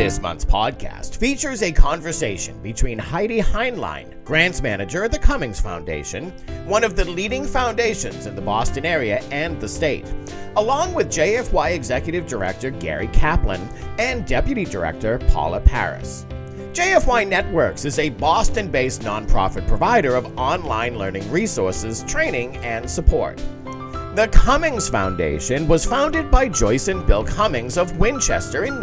This month's podcast features a conversation between Heidi Heinlein, grants manager at the Cummings Foundation, one of the leading foundations in the Boston area and the state, along with JFY Executive Director Gary Kaplan and Deputy Director Paula Paris. JFY Networks is a Boston-based nonprofit provider of online learning resources, training, and support. The Cummings Foundation was founded by Joyce and Bill Cummings of Winchester in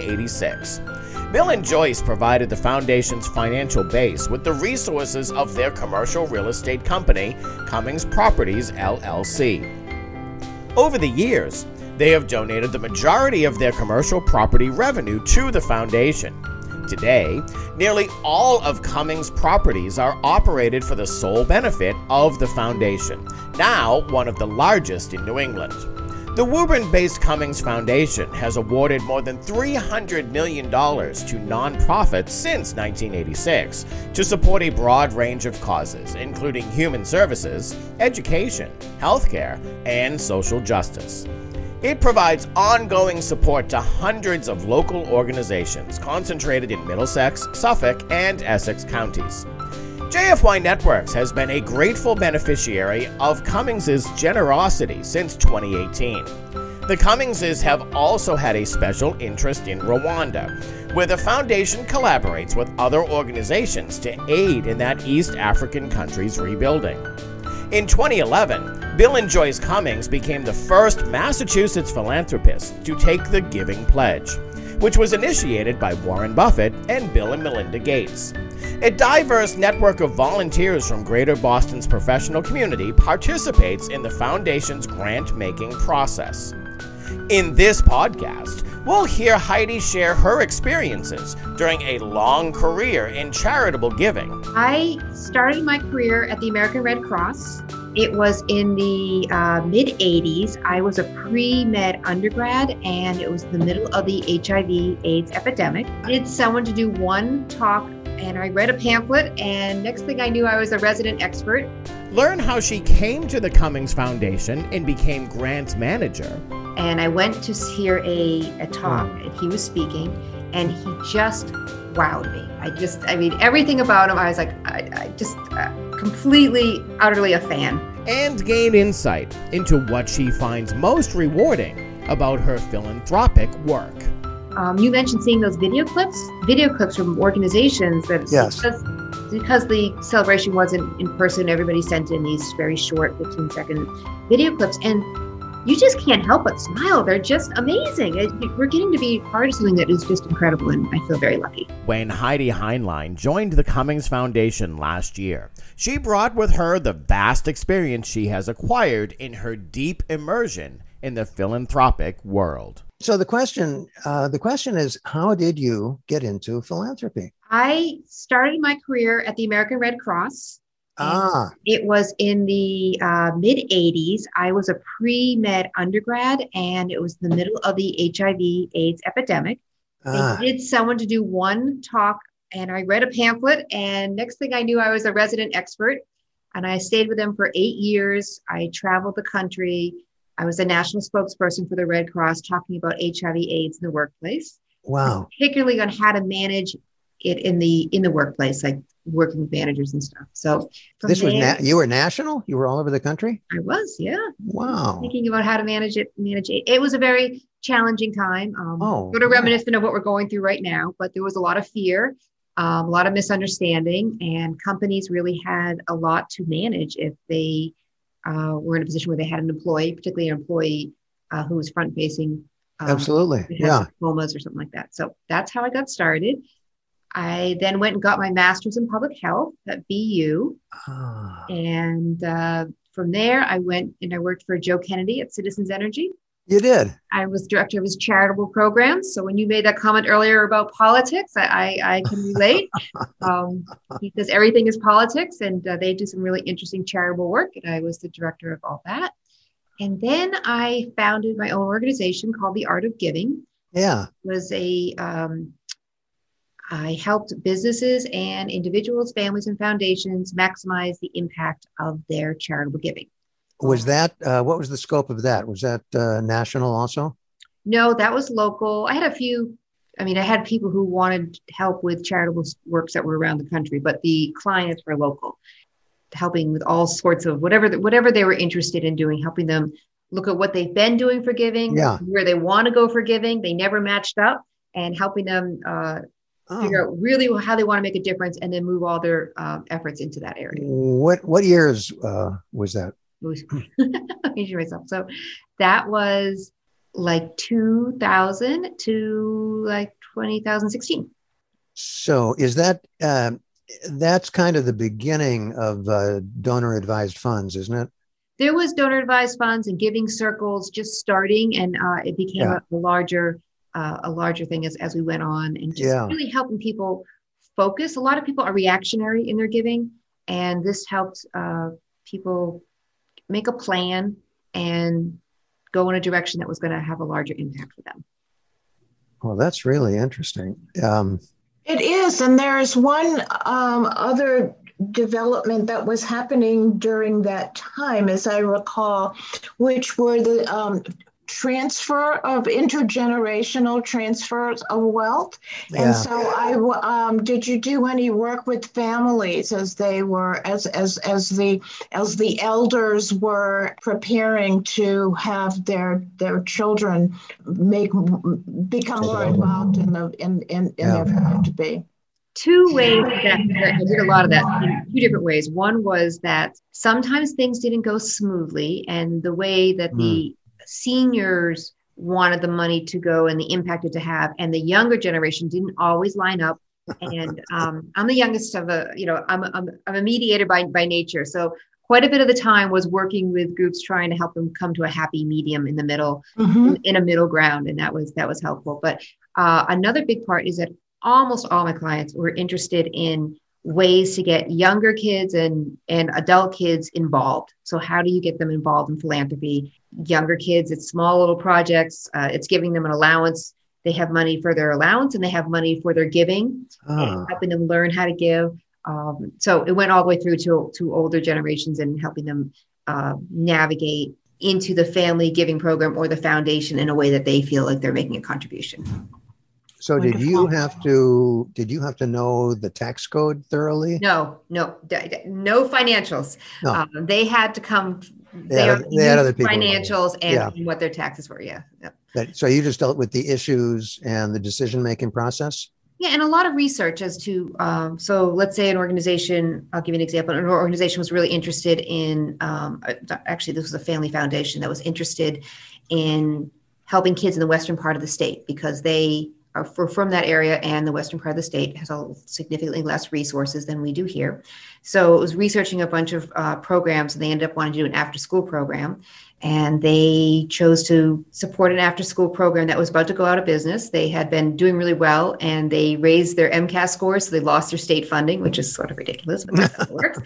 1986. Bill and Joyce provided the foundation's financial base with the resources of their commercial real estate company, Cummings Properties, LLC. Over the years, they have donated the majority of their commercial property revenue to the foundation. Today, nearly all of Cummings properties are operated for the sole benefit of the foundation, now one of the largest in New England. The Woburn-based Cummings Foundation has awarded more than $300 million to nonprofits since 1986 to support a broad range of causes, including human services, education, healthcare, and social justice. It provides ongoing support to hundreds of local organizations concentrated in Middlesex, Suffolk, and Essex counties. JFY Networks has been a grateful beneficiary of Cummings's generosity since 2018. The Cummingses have also had a special interest in Rwanda, where the foundation collaborates with other organizations to aid in that East African country's rebuilding. In 2011, Bill and Joyce Cummings became the first Massachusetts philanthropist to take the Giving Pledge, which was initiated by Warren Buffett and Bill and Melinda Gates. A diverse network of volunteers from Greater Boston's professional community participates in the foundation's grant-making process. In this podcast, we'll hear Heidi share her experiences during a long career in charitable giving. I started my career at the American Red Cross. It was in the mid-'80s. I was a pre-med undergrad, and it was the middle of the HIV/AIDS epidemic. I needed someone to do one talk, and I read a pamphlet, and next thing I knew, I was a resident expert. Learn how she came to the Cummings Foundation and became grants manager. And I went to hear a talk, and he was speaking, and he just wowed me. Everything about him, I was like, I just completely, utterly a fan. And gain insight into what she finds most rewarding about her philanthropic work. You mentioned seeing those video clips from organizations that, yes. because the celebration wasn't in person, everybody sent in these very short 15-second video clips, and you just can't help but smile. They're just amazing. We're getting to be part of something that is just incredible, and I feel very lucky. When Heidi Heinlein joined the Cummings Foundation last year, she brought with her the vast experience she has acquired in her deep immersion in the philanthropic world. So the question is, how did you get into philanthropy? I started my career at the American Red Cross. It was in the mid-'80s. I was a pre-med undergrad, and it was the middle of the HIV/AIDS epidemic. They needed someone to do one talk, and I read a pamphlet, and next thing I knew, I was a resident expert, and I stayed with them for 8 years. I traveled the country. I was a national spokesperson for the Red Cross, talking about HIV/AIDS in the workplace. Wow. Particularly on how to manage it in the workplace, like working with managers and stuff. So you were national? You were all over the country? I was, yeah. Wow. Thinking about how to manage it. It was a very challenging time. Sort of reminiscent of what we're going through right now, but there was a lot of fear, a lot of misunderstanding, and companies really had a lot to manage if they were in a position where they had an employee, particularly an employee who was front-facing. Absolutely, yeah. Diplomas or something like that. So that's how I got started. I then went and got my master's in public health at BU. And from there, I went and I worked for Joe Kennedy at Citizens Energy. You did? I was director of his charitable programs. So when you made that comment earlier about politics, I can relate. Because everything is politics, and they do some really interesting charitable work. And I was the director of all that. And then I founded my own organization called The Art of Giving. Yeah. It was I helped businesses and individuals, families, and foundations maximize the impact of their charitable giving. Was that, what was the scope of that? Was that national also? No, that was local. I had a few I mean, I had people who wanted help with charitable works that were around the country, but the clients were local, helping with all sorts of whatever they were interested in doing, helping them look at what they've been doing for giving, where they want to go for giving. They never matched up, and helping them figure out really how they want to make a difference, and then move all their efforts into that area. What years was that? Myself. So that was like 2000 to like 2016. So is that that's kind of the beginning of donor advised funds, isn't it? There was donor advised funds and giving circles just starting, and it became a larger thing as we went on, and just really helping people focus. A lot of people are reactionary in their giving, and this helped people make a plan and go in a direction that was going to have a larger impact for them. Well, that's really interesting. It is. And there's one other development that was happening during that time, as I recall, which were the transfer of intergenerational transfers of wealth. And so did you do any work with families as they were as the elders were preparing to have their children become more involved in their path to be? Two ways that I did a lot of that in two different ways. One was that sometimes things didn't go smoothly, and the way that the seniors wanted the money to go and the impact it to have, and the younger generation didn't always line up. And I'm the youngest of I'm a mediator by nature. So quite a bit of the time was working with groups, trying to help them come to a happy medium in the middle, in a middle ground. And that was helpful. But another big part is that almost all my clients were interested in ways to get younger kids and adult kids involved. So how do you get them involved in philanthropy? Younger kids, it's small little projects. It's giving them an allowance. They have money for their allowance and they have money for their giving, and helping them learn how to give. So it went all the way through to older generations and helping them navigate into the family giving program or the foundation in a way that they feel like they're making a contribution. So did you have to know the tax code thoroughly? No financials. No. They had to come. They had other people financials and what their taxes were. Yeah. So you just dealt with the issues and the decision-making process? Yeah. And a lot of research as to, so let's say an organization, I'll give you an example. An organization was really interested in, actually, this was a family foundation that was interested in helping kids in the western part of the state, because they are from that area, and the western part of the state has significantly less resources than we do here. So it was researching a bunch of programs, and they ended up wanting to do an after-school program. And they chose to support an after-school program that was about to go out of business. They had been doing really well, and they raised their MCAS scores, so they lost their state funding, which is sort of ridiculous, but that's how it works.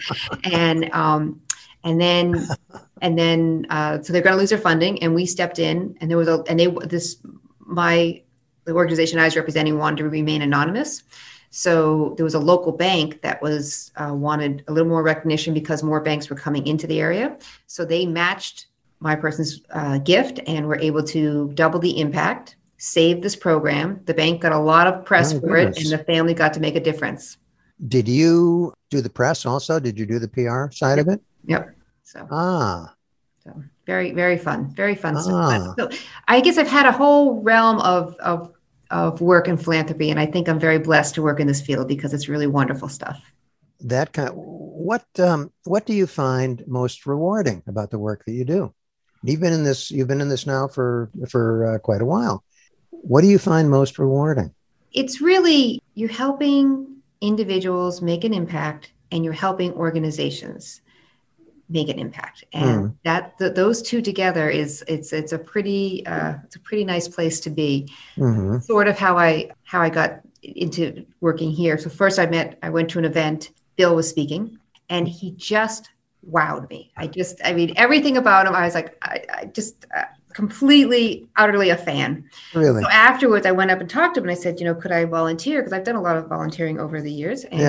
And then so they're going to lose their funding, and we stepped in, and the organization I was representing wanted to remain anonymous. So there was a local bank that was wanted a little more recognition because more banks were coming into the area. So they matched my person's gift and were able to double the impact, save this program. The bank got a lot of press for it, and the family got to make a difference. Did you do the press also? Did you do the PR side of it? Yep. So very, very fun stuff. So I guess I've had a whole realm of work in philanthropy, and I think I'm very blessed to work in this field because it's really wonderful stuff. What do you find most rewarding about the work that you do? You've been in this now for quite a while. What do you find most rewarding? It's really, you're helping individuals make an impact, and you're helping organizations make an impact, and those two together it's a pretty nice place to be. Sort of how I got into working here. So first I went to an event, Bill was speaking, and he just wowed me. I mean everything about him, I was like, I just completely, utterly a fan. Really? So afterwards I went up and talked to him, and I said, could I volunteer? Because I've done a lot of volunteering over the years. And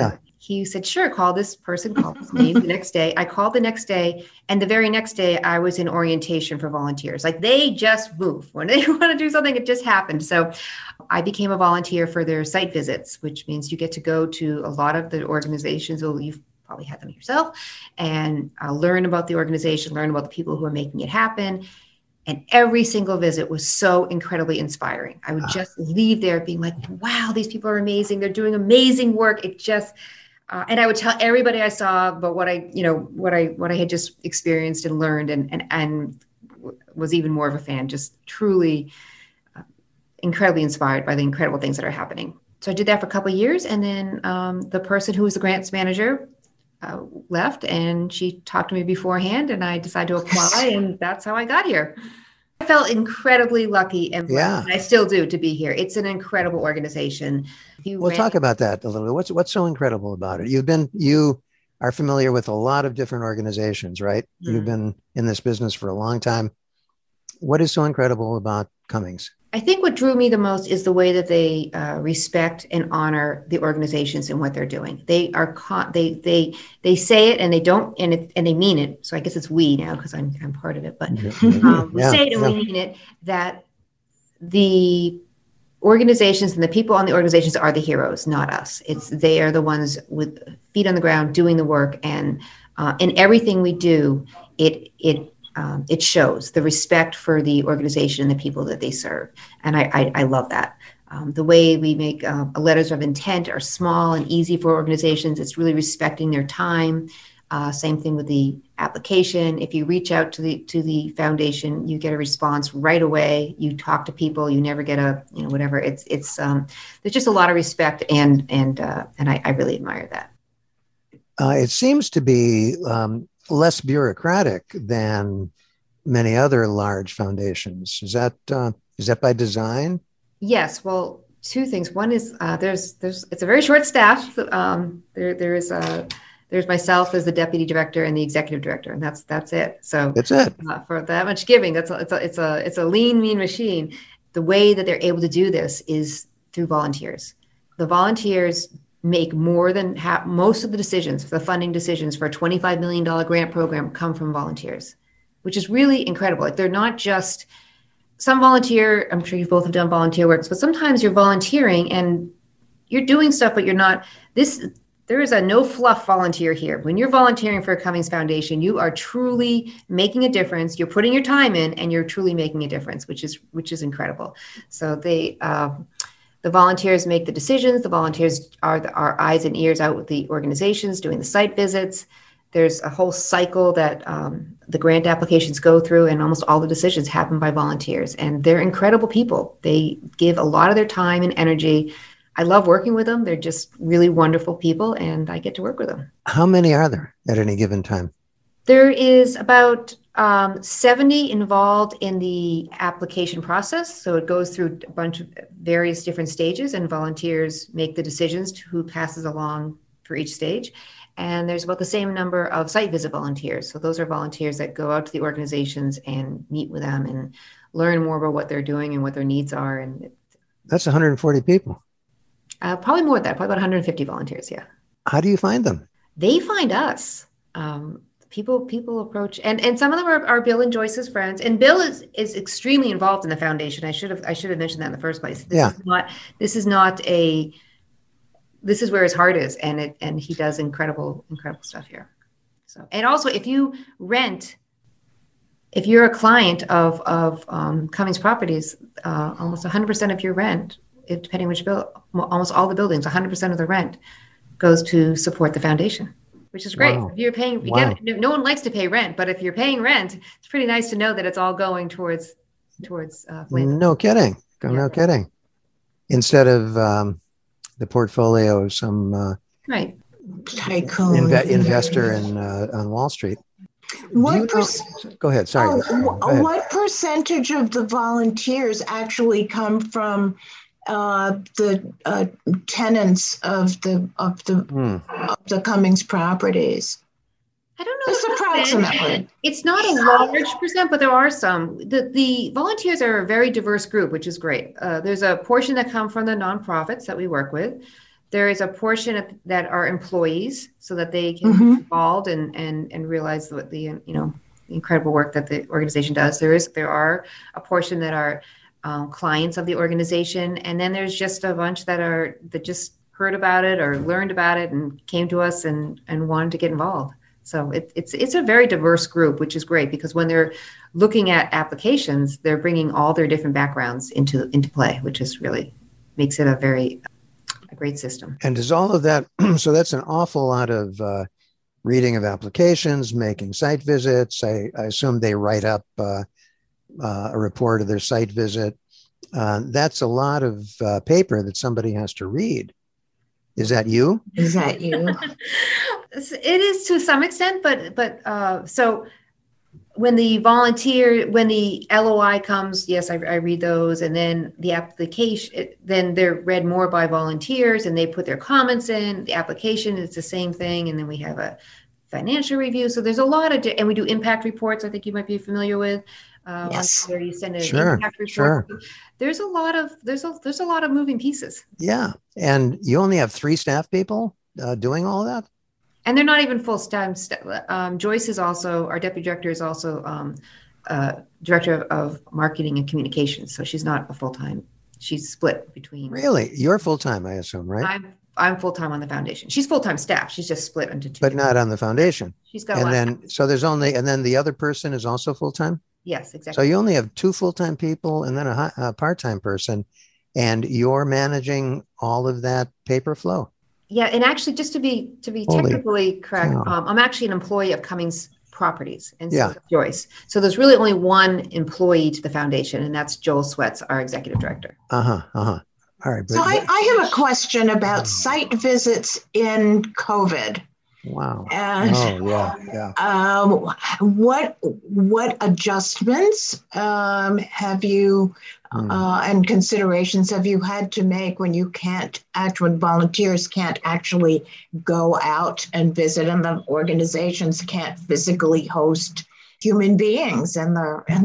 he said, sure, call this person, call this name. The next day, I called the next day. And the very next day, I was in orientation for volunteers. Like, they just move. When they want to do something, it just happened. So I became a volunteer for their site visits, which means you get to go to a lot of the organizations. Well, you've probably had them yourself, and learn about the organization, learn about the people who are making it happen. And every single visit was so incredibly inspiring. I would just leave there being like, wow, these people are amazing. They're doing amazing work. It just, and I would tell everybody I saw about what I had just experienced and learned, and was even more of a fan, just truly incredibly inspired by the incredible things that are happening. So I did that for a couple of years. And then the person who was the grants manager left, and she talked to me beforehand, and I decided to apply, and that's how I got here. I felt incredibly lucky, and I still do, to be here. It's an incredible organization. We'll talk about that a little bit. What's so incredible about it? You are familiar with a lot of different organizations, right? Mm-hmm. You've been in this business for a long time. What is so incredible about Cummings? I think what drew me the most is the way that they respect and honor the organizations and what they're doing. They are they say it, and they don't, and they mean it. So I guess it's we now, because I'm part of it. But we say it and we mean it. That the organizations and the people on the organizations are the heroes, not us. They are the ones with feet on the ground doing the work, and in everything we do, it shows the respect for the organization and the people that they serve. And I love that. The way we make letters of intent are small and easy for organizations. It's really respecting their time. Same thing with the application. If you reach out to the foundation, you get a response right away. You talk to people. You never get whatever. It's there's just a lot of respect, and I really admire that. It seems to be less bureaucratic than many other large foundations. Is that by design? Yes. Well, two things. One is it's a very short staff. There's myself as the deputy director and the executive director, and that's it. So that's it. For that much giving, it's a lean, mean machine. The way that they're able to do this is through volunteers. The volunteers make more than most of the decisions, the funding decisions for a $25 million grant program come from volunteers, which is really incredible. Like, they're not just some volunteer. I'm sure you both have done volunteer works, but sometimes you're volunteering and you're doing stuff, but you're not there is a no fluff volunteer here. When you're volunteering for a Cummings Foundation, you are truly making a difference. You're putting your time in, and you're truly making a difference, which is incredible. So the volunteers make the decisions. The volunteers are our eyes and ears out with the organizations doing the site visits. There's a whole cycle that the grant applications go through, and almost all the decisions happen by volunteers. And they're incredible people. They give a lot of their time and energy. I love working with them. They're just really wonderful people, and I get to work with them. How many are there at any given time? There is about 70 involved in the application process. So it goes through a bunch of various different stages, and volunteers make the decisions to who passes along for each stage. And there's about the same number of site visit volunteers. So those are volunteers that go out to the organizations and meet with them and learn more about what they're doing and what their needs are. And that's 140 people. Probably more than that, probably about 150 volunteers. Yeah. How do you find them? They find us. People approach, and some of them are Bill and Joyce's friends. And Bill is extremely involved in the foundation. I should have mentioned that in the first place. This is where his heart is, and he does incredible stuff here. So, and also, if you're a client of Cummings Properties, almost 100% of your rent, depending which almost all the buildings, 100% of the rent goes to support the foundation, which is great. Wow. If you're paying, no one likes to pay rent, but if you're paying rent, it's pretty nice to know that it's all going towards No kidding. No kidding. Instead of the portfolio of some tycoon investor on Wall Street. Go ahead. Sorry. What percentage of the volunteers actually come from the tenants of the Cummings Properties? I don't know. Just approximately. It's not a large percent, but there are some. The volunteers are a very diverse group, which is great. There's a portion that come from the nonprofits that we work with. There is a portion that are employees so that they can be involved and realize what the incredible work that the organization does. There are a portion that are clients of the organization, and then there's just a bunch that just heard about it or learned about it and came to us and wanted to get involved. So it's a very diverse group, which is great, because when they're looking at applications, they're bringing all their different backgrounds into play, which is really makes it a great system. And does all of that, so that's an awful lot of reading of applications, making site visits. I assume they write up a report of their site visit. That's a lot of paper that somebody has to read. Is that you? Is that you? It is to some extent, but so when the LOI comes, yes, I read those, and then the application, then they're read more by volunteers, and they put their comments in. The application is the same thing, and then we have a financial review. So there's a lot of, and we do impact reports. I think you might be familiar with. Yes. Where you send an impact report. Sure. There's a lot of moving pieces. Yeah, and you only have 3 staff people doing all of that. And they're not even full-time. Joyce is also, our deputy director is also director of marketing and communications. So she's not a full-time. She's split between. Really? You're full-time, I assume, right? I'm full-time on the foundation. She's full-time staff. She's just split into 2. But not on the foundation. She's got and then, so there's only, and then the other person is also full-time? Yes, exactly. So you only have 2 full-time people and then a part-time person, and you're managing all of that paper flow. Yeah, and actually, just to be technically correct, I'm actually an employee of Cummings Properties, and so is Joyce. So there's really only one employee to the foundation, and that's Joel Sweats, our executive director. All right. So I have a question about site visits in COVID. Wow. And what adjustments have you and considerations have you had to make when volunteers can't actually go out and visit, and the organizations can't physically host human beings at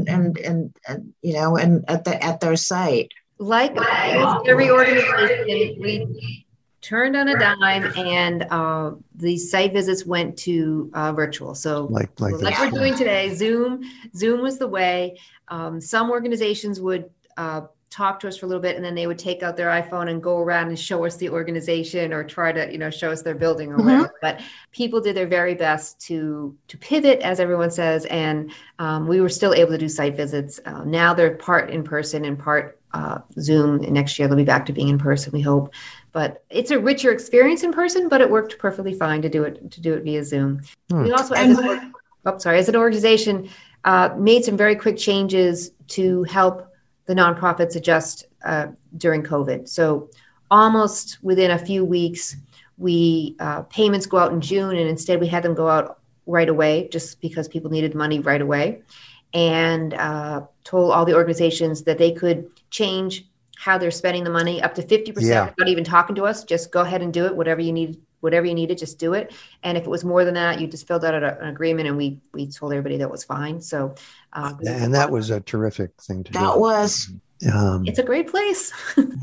their site? Like every organization, we turned on a dime, and the site visits went to virtual. So like we're doing today, Zoom was the way. Some organizations would talk to us for a little bit, and then they would take out their iPhone and go around and show us the organization or try to, show us their building or whatever. But people did their very best to pivot, as everyone says. And we were still able to do site visits. Now they're part in person and part Zoom. And next year they'll be back to being in person, we hope. But it's a richer experience in person, but it worked perfectly fine to do it via Zoom. We also, as an organization, made some very quick changes to help the nonprofits adjust during COVID. So almost within a few weeks, payments go out in June, and instead we had them go out right away, just because people needed money right away, and told all the organizations that they could change how they're spending the money up to 50% without even talking to us. Just go ahead and do it. Whatever you needed, just do it. And if it was more than that, you just filled out an agreement, and we told everybody that was fine. So, and that was a terrific thing to do. That was. It's a great place.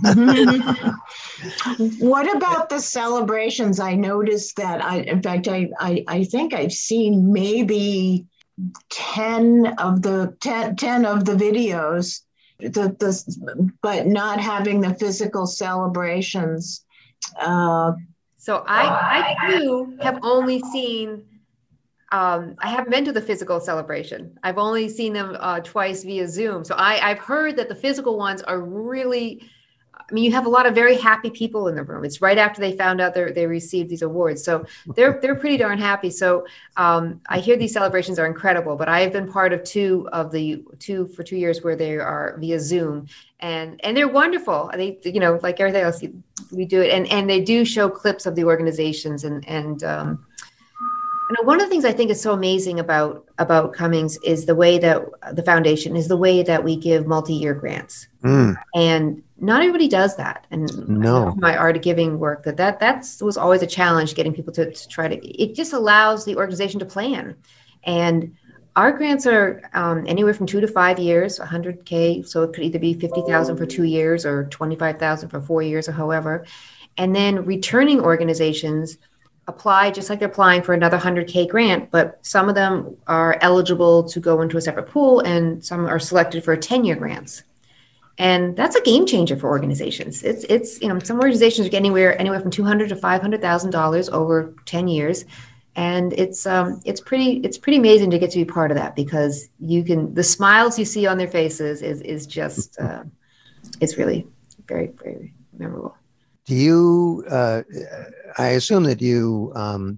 What about the celebrations? I noticed that I think I've seen maybe 10 of the videos, but not having the physical celebrations. So I too have only seen, I haven't been to the physical celebration. I've only seen them twice via Zoom. So I've heard that the physical ones are really, you have a lot of very happy people in the room. It's right after they found out they received these awards. So they're pretty darn happy. So I hear these celebrations are incredible, but I have been part of two for 2 years where they are via Zoom, and they're wonderful. They, like everything else, we do it. And they do show clips of the organizations and one of the things I think is so amazing about Cummings is the way that the foundation is the way that we give multi-year grants. And not everybody does that. And my art of giving work, that was always a challenge, getting people to try to, it just allows the organization to plan. And our grants are anywhere from 2 to 5 years, $100K. So it could either be $50,000 for 2 years or $25,000 for 4 years or however. And then returning organizations apply just like they're applying for another 100K grant, but some of them are eligible to go into a separate pool and some are selected for 10-year grants. And that's a game changer for organizations. It's some organizations are getting anywhere from $200,000 to $500,000 over 10 years. And it's pretty amazing to get to be part of that, because the smiles you see on their faces is just, it's really very, very memorable. Do you, I assume that you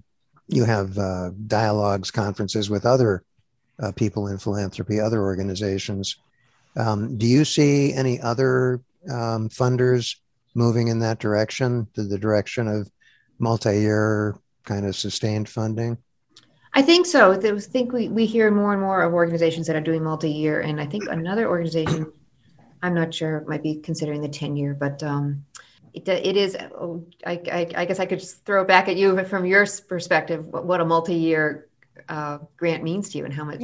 have dialogues, conferences with other people in philanthropy, other organizations. Do you see any other funders moving in that direction, to the direction of multi-year kind of sustained funding? I think so. I think we hear more and more of organizations that are doing multi-year. And I think another organization, I'm not sure, might be considering the 10-year, but it is, I guess I could just throw it back at you from your perspective, what a multi-year grant means to you and how much.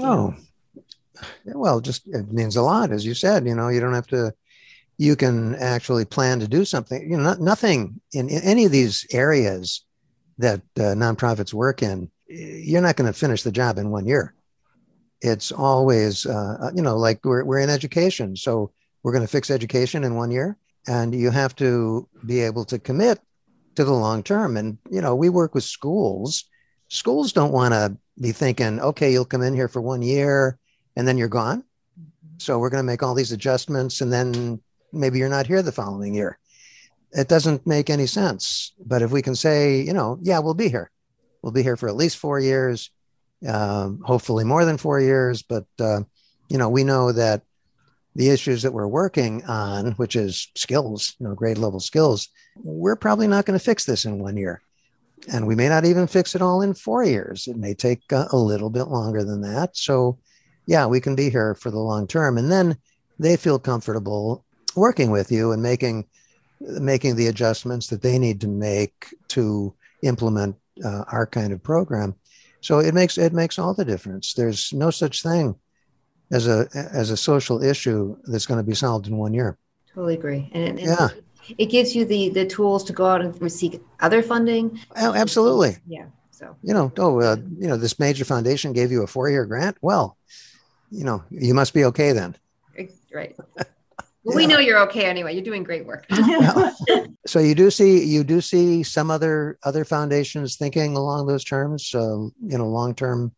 Well, just it means a lot, as you said. You don't have to. You can actually plan to do something. Nothing in any of these areas that nonprofits work in. You're not going to finish the job in 1 year. It's always, like we're in education, so we're going to fix education in 1 year, and you have to be able to commit to the long term. And we work with schools. Schools don't want to be thinking, okay, you'll come in here for 1 year and then you're gone. So we're going to make all these adjustments and then maybe you're not here the following year. It doesn't make any sense. But if we can say, yeah, we'll be here. We'll be here for at least 4 years, hopefully more than 4 years. But, we know that the issues that we're working on, which is skills, grade level skills, we're probably not going to fix this in 1 year. And we may not even fix it all in 4 years. It may take a little bit longer than that. So, yeah, we can be here for the long term. And then they feel comfortable working with you and making the adjustments that they need to make to implement our kind of program. So it makes all the difference. There's no such thing as a social issue that's going to be solved in 1 year. Totally agree. And it gives you the tools to go out and seek other funding. Oh, absolutely. Yeah. So this major foundation gave you a 4-year grant. Well, you must be okay then. Right. Well, we know you're okay anyway. You're doing great work. So you do see some other foundations thinking along those terms, long term.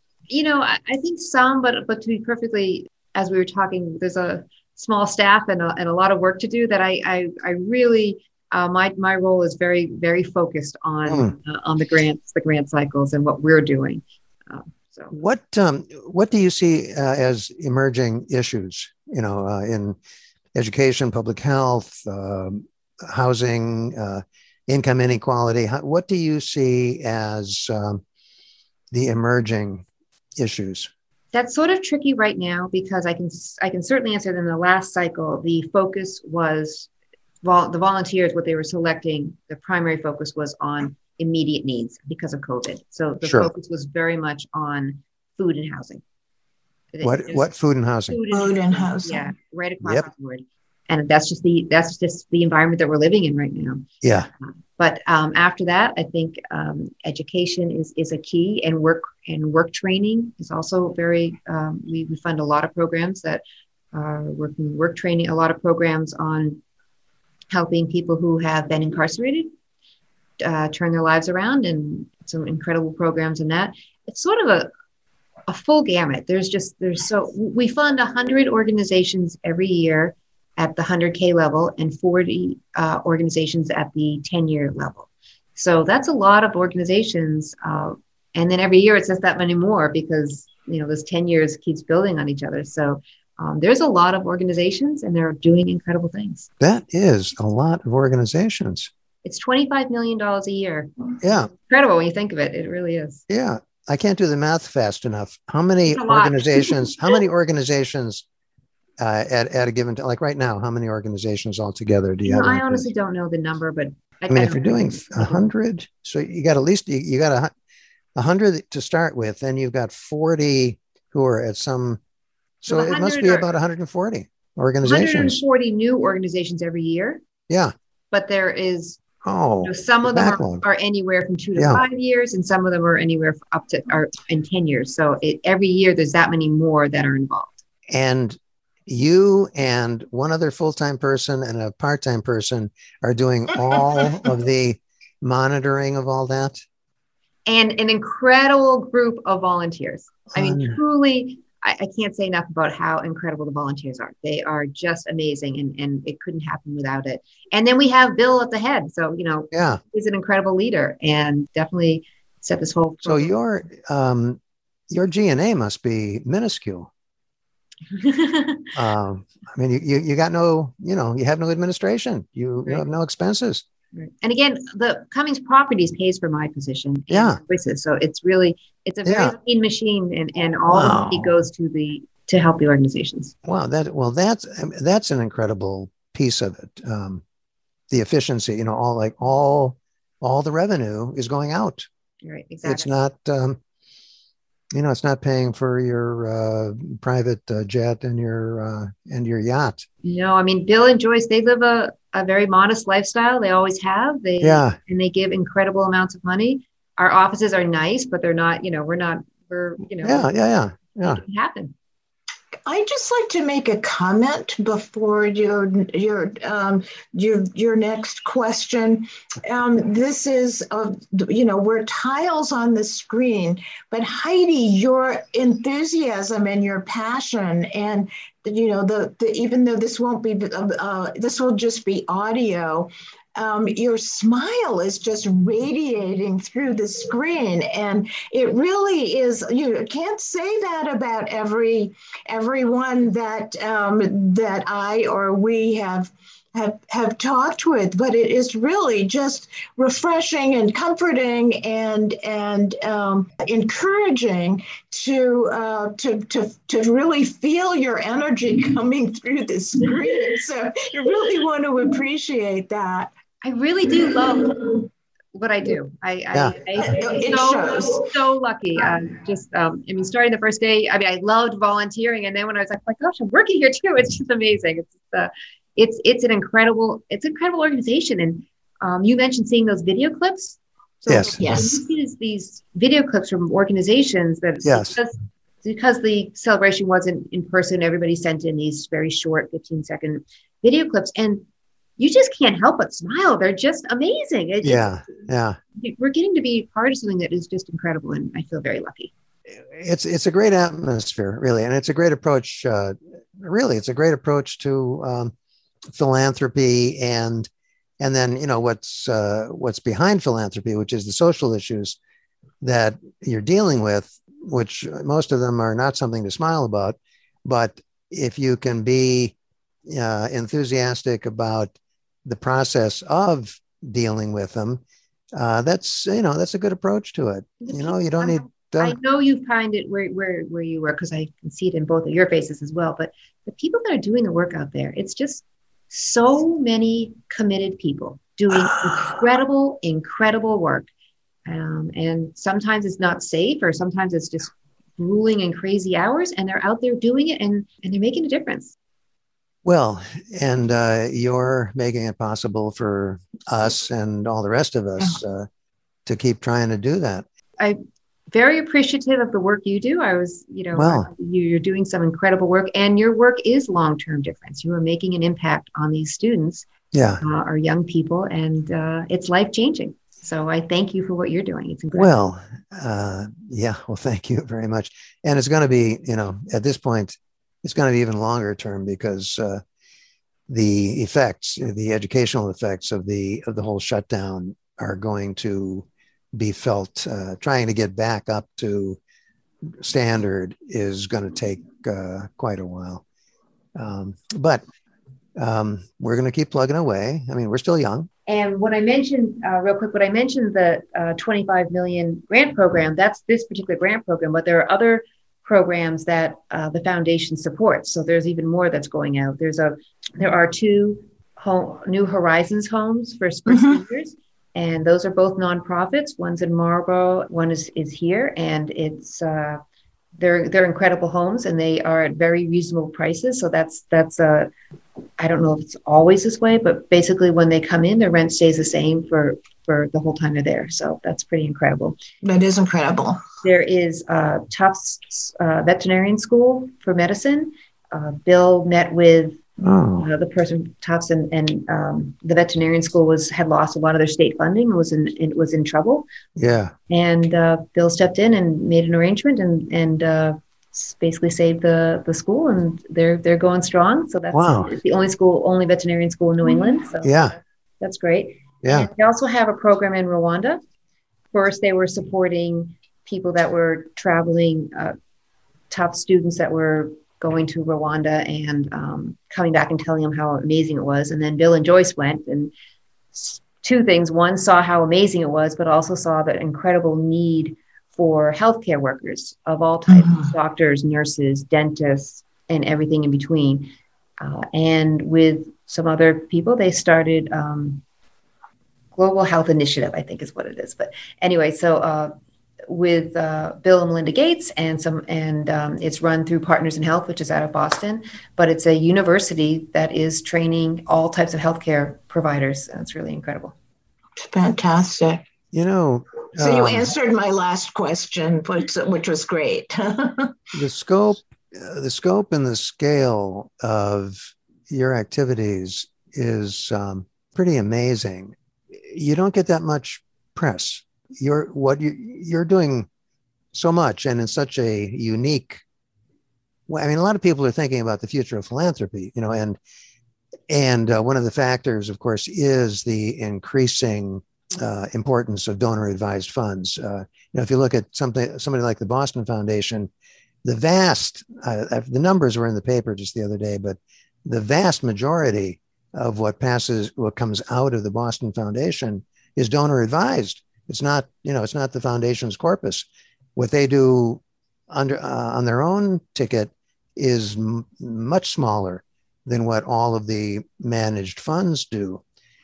I think some, but to be perfectly, as we were talking, there's a small staff and a lot of work to do that I really, my role is very, very focused on the grant cycles and what we're doing. So what do you see as emerging issues, in education, public health, housing, income inequality? What do you see as the emerging issues? That's sort of tricky right now because I can certainly answer that. In the last cycle, the focus was the volunteers, what they were selecting, the primary focus was on immediate needs because of COVID. So the focus was very much on food and housing. What food and housing? Food and housing. Yeah, right across the board. And that's just the environment that we're living in right now. Yeah. But after that, I think education is a key, and work training is also very. We fund a lot of programs that are work training. A lot of programs on helping people who have been incarcerated turn their lives around, and some incredible programs in that. It's sort of a full gamut. We fund 100 organizations every year at the 100K level and 40 organizations at the 10-year level. So that's a lot of organizations. And then every year it's just that many more because, this 10 years keeps building on each other. So there's a lot of organizations and they're doing incredible things. That is a lot of organizations. It's $25 million a year. Yeah. Incredible when you think of it. It really is. Yeah. I can't do the math fast enough. How many organizations at a given time, like right now, how many organizations altogether do you have? I honestly don't know the number, but if you're doing 100, so you got at least, you got 100 to start with, then you've got 40 who are at some, so it must be about 140 organizations. 140 new organizations every year. Yeah. But there is Oh, some of them are anywhere from 2 to 5 years, and some of them are anywhere up to or in 10 years. So every year there's that many more that are involved. And you and one other full-time person and a part-time person are doing all of the monitoring of all that? And an incredible group of volunteers. I mean, truly, I can't say enough about how incredible the volunteers are. They are just amazing, and it couldn't happen without it. And then we have Bill at the head. So, he's an incredible leader and definitely set this whole program. So your G&A must be minuscule. I mean, you got no, you have no administration. You have no expenses. Right. And again, the Cummings Properties pays for my position. Voices. So it's a very lean machine, and all the money goes to help the organizations. Wow. That's an incredible piece of it. The efficiency, all the revenue is going out. Right. Exactly. It's not, it's not paying for your private jet and your yacht. No, I mean, Bill and Joyce, they live a very modest lifestyle. They always have. And they give incredible amounts of money. Our offices are nice, but they're not, it can happen. I'd just like to make a comment before your next question. This is, we're tiles on the screen, but Heidi, your enthusiasm and your passion, and even though this won't be, this will just be audio. Your smile is just radiating through the screen, and it really is. You can't say that about everyone that that I or we have talked with, but it is really just refreshing and comforting and encouraging to really feel your energy coming through the screen. So you really want to appreciate that. I really do love what I do. I'm so lucky. Starting the first day, I loved volunteering, and then when I was like, gosh, I'm working here too. It's just amazing. It's an incredible organization. And you mentioned seeing those video clips. So yes. You see these video clips from organizations that because the celebration wasn't in person, everybody sent in these very short 15-second video clips, and you just can't help but smile. They're just amazing. We're getting to be part of something that is just incredible, and I feel very lucky. It's a great atmosphere, really, and it's a great approach. It's a great approach to philanthropy, and then what's behind philanthropy, which is the social issues that you're dealing with, which most of them are not something to smile about. But if you can be enthusiastic about the process of dealing with them, that's a good approach to it. You don't need. I know you find it where you work, because I can see it in both of your faces as well. But the people that are doing the work out there, it's just so many committed people doing incredible work. And sometimes it's not safe, or sometimes it's just grueling and crazy hours, and they're out there doing it, and they're making a difference. Well, and you're making it possible for us and all the rest of us to keep trying to do that. I'm very appreciative of the work you do. You're doing some incredible work, and your work is long-term difference. You are making an impact on these students, our young people, and it's life-changing. So I thank you for what you're doing. It's incredible. Well, thank you very much. And it's going to be, at this point, it's going to be even longer term, because the educational effects of the whole shutdown are going to be felt. Trying to get back up to standard is going to take quite a while. But we're going to keep plugging away. I mean, we're still young. And when I mentioned, real quick, the $25 million grant program, that's this particular grant program, but there are other programs that the foundation supports. So there's even more that's going out. There are 2 New Horizons homes for seniors, and those are both nonprofits. One's in Marlborough, one is here, and it's they're incredible homes, and they are at very reasonable prices. So that's I don't know if it's always this way, but basically when they come in, their rent stays the same for the whole time they're there. So that's pretty incredible. That is incredible. There is Tufts Veterinarian School for medicine. Bill met with the person Tufts, and the veterinarian school had lost a lot of their state funding, was in trouble. Yeah. And Bill stepped in and made an arrangement and basically saved the school, and they're going strong. So that's It's the only veterinarian school in New England. So that's great. Yeah. And they also have a program in Rwanda. First, they were supporting people that were traveling, top students that were going to Rwanda and coming back and telling them how amazing it was. And then Bill and Joyce went, and two things. One, saw how amazing it was, but also saw the incredible need for healthcare workers of all types, doctors, nurses, dentists, and everything in between. And with some other people, they started Global Health Initiative, I think is what it is. But anyway, so with Bill and Melinda Gates and it's run through Partners in Health, which is out of Boston, but it's a university that is training all types of healthcare providers. And it's really incredible. Fantastic. So you answered my last question, which was great. the scope and the scale of your activities is pretty amazing. You don't get that much press. You're doing so much, and in such a unique way. I mean, a lot of people are thinking about the future of philanthropy, and one of the factors, of course, is the increasing importance of donor-advised funds. If you look at somebody like the Boston Foundation, the numbers were in the paper just the other day, but the vast majority of what comes out of the Boston Foundation is donor-advised. It's not the foundation's corpus. What they do on their own ticket is much smaller than what all of the managed funds do.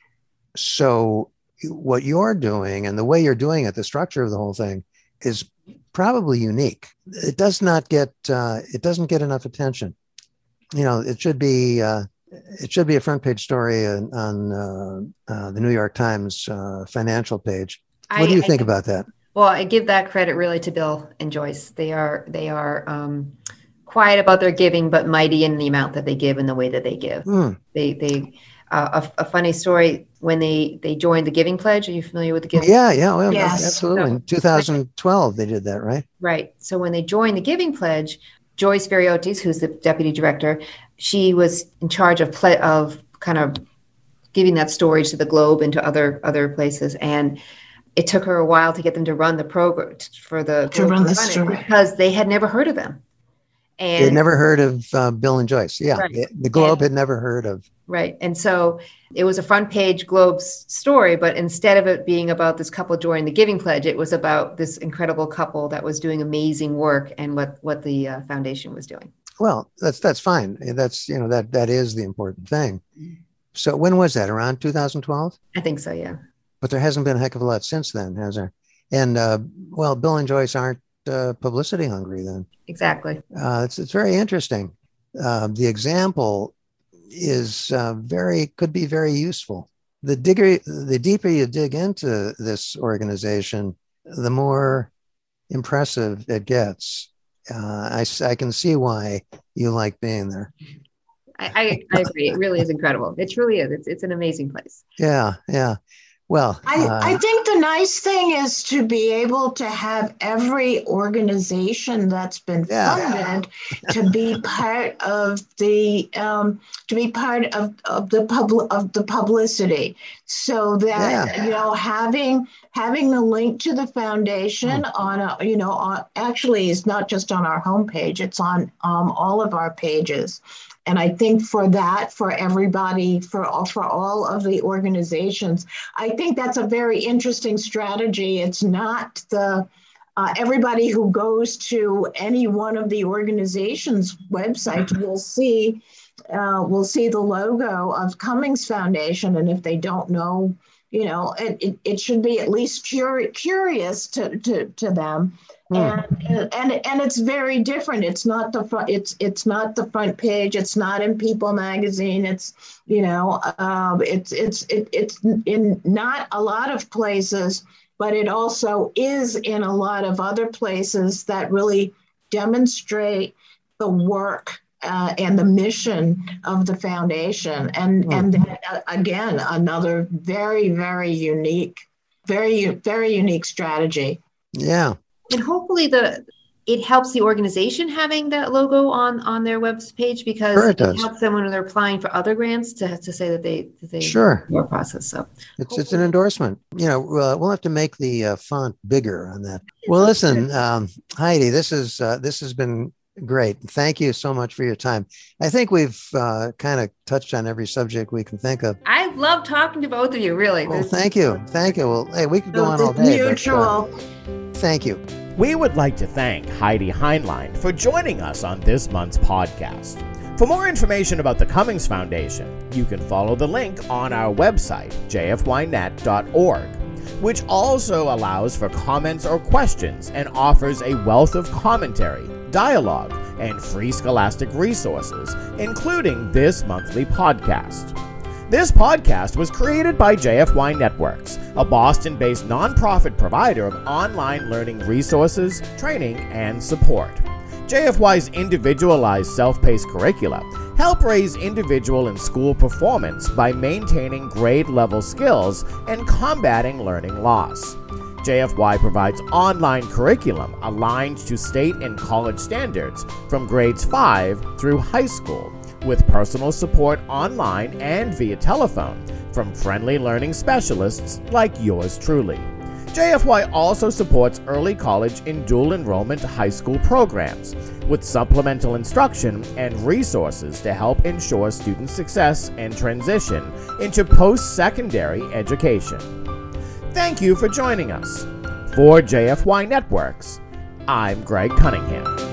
So what you're doing and the way you're doing it, the structure of the whole thing, is probably unique. It doesn't get enough attention. It should be a front page story on the New York Times financial page. What do you think about that? Well, I give that credit really to Bill and Joyce. They are quiet about their giving, but mighty in the amount that they give and the way that they give. A funny story, when they joined the Giving Pledge. Are you familiar with the Giving Pledge? Yeah, yes. Absolutely. In 2012, they did that, right? Right. So when they joined the Giving Pledge, Joyce Variotes, who's the deputy director, she was in charge of kind of giving that story to the Globe and to other places. And it took her a while to get them to run the program to run the story, because they had never heard of them. And they'd never heard of Bill and Joyce. Yeah. Right. The Globe had never heard of. Right. And so it was a front page Globe's story, but instead of it being about this couple joining the Giving Pledge, it was about this incredible couple that was doing amazing work and what the foundation was doing. Well, that's fine. That's, that is the important thing. So when was that? Around 2012? I think so. Yeah. But there hasn't been a heck of a lot since then, has there? And Bill and Joyce aren't publicity hungry then. Exactly. It's very interesting. The example is could be very useful. The deeper you dig into this organization, the more impressive it gets. I can see why you like being there. I agree. It really is incredible. It truly is. It's an amazing place. Yeah. Well, I think the nice thing is to be able to have every organization that's been funded to be part of the publicity, so that having the link to the foundation actually is not just on our homepage; it's on all of our pages. And I think for everybody, for all of the organizations, I think that's a very interesting strategy. It's not everybody who goes to any one of the organization's websites will see the logo of Cummings Foundation, and if they don't know, it should be at least curious to them And it's very different. It's not the front. It's not the front page. It's not in People magazine. It's it's in not a lot of places, but it also is in a lot of other places that really demonstrate the work and the mission of the foundation. And again, another very, very unique strategy. Yeah. And hopefully it helps the organization having that logo on their web page, because it helps them when they're applying for other grants to say that they sure your process. So it's an endorsement. We'll have to make the font bigger on that. Well, listen, Heidi, this has been great. Thank you so much for your time. I think we've kind of touched on every subject we can think of. I love talking to both of you, really. Well, thank you. Well, hey, we could go on all day. Mutual. But, thank you. We would like to thank Heidi Heinlein for joining us on this month's podcast. For more information about the Cummings Foundation, you can follow the link on our website, jfynet.org, which also allows for comments or questions and offers a wealth of commentary, dialogue, and free scholastic resources, including this monthly podcast. This podcast was created by JFY Networks, a Boston-based nonprofit provider of online learning resources, training, and support. JFY's individualized self-paced curricula help raise individual and school performance by maintaining grade-level skills and combating learning loss. JFY provides online curriculum aligned to state and college standards from grades 5 through high school, with personal support online and via telephone from friendly learning specialists like yours truly. JFY also supports early college and dual enrollment high school programs with supplemental instruction and resources to help ensure student success and transition into post-secondary education. Thank you for joining us. For JFY Networks, I'm Greg Cunningham.